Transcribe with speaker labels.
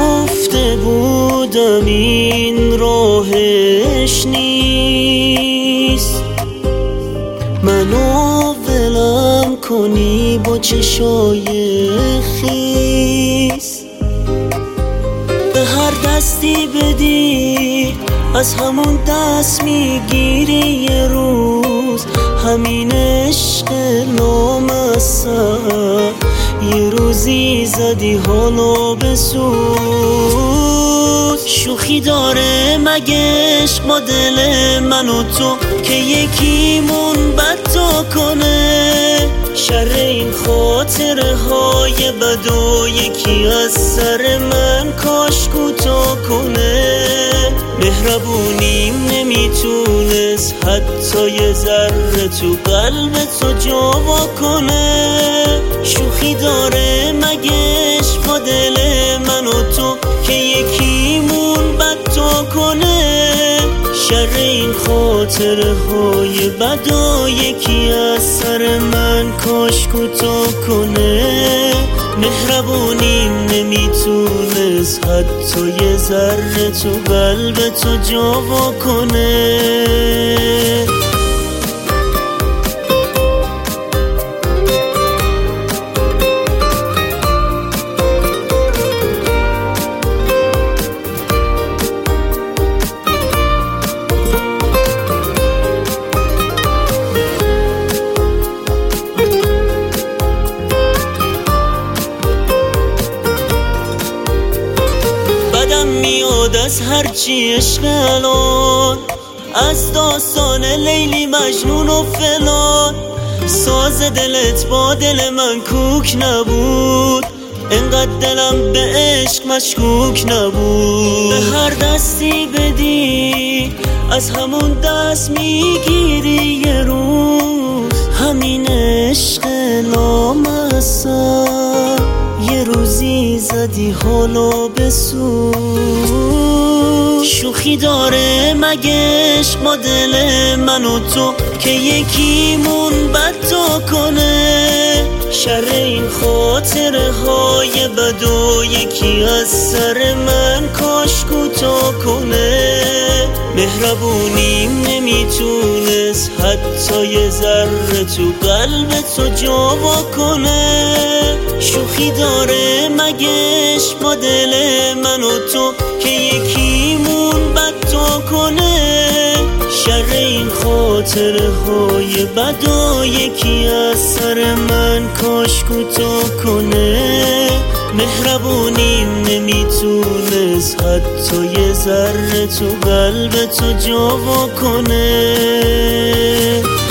Speaker 1: گفته بودم این راهش نیست، منو ولم کنی با چشای خیس. به هر دستی بدی از همون دست میگیری یه روز، همین عشق نامسر یه روزی زدی حالا بسوز. شوخی داره مگه عشق با دل من و تو که یکیمون بد کنه؟ شر این خاطره های بد و یکی از سر من کاش کوتاه کنه. مهربونیم نمیتونست حتی یه ذره تو قلب تو جا وا کنه. شوخی داره مگه عشق با دل من و تو که یکیمون بد کنه؟ شر این خاطره های بد و یکی از سر من کاش کوتاه کنه. مهربونیم نمیتونست حتی یه ذره تو قلب تو جا وا کنه. بدم میاد از هرچی عشق الان، از داستان لیلی مجنون و فلان. ساز دلت با دل من کوک نبود، انقدر دلم به عشق مشکوک نبود. به هر دستی بدی از همون دست میگیری یه روز، همین عشق لامصب یه روزی زدی حالا بسوز. شوخی داره مگه عشق با دل من و تو که یکیمون بد کنه؟ شر این خاطره های بد و یکی از سر من کاش کوتاه کنه. مهربونیم نمیتونست حتی یه ذره تو قلب تو جا وا کنه. شوخی داره مگه عشق با دل من و تو که یکیمون بد کنه؟ شر این خاطره های بد و یکی از سر من کاش کوتاه کنه. مهربونیم نمیتونست حتی یه ذره تو قلب تو جا وا کنه.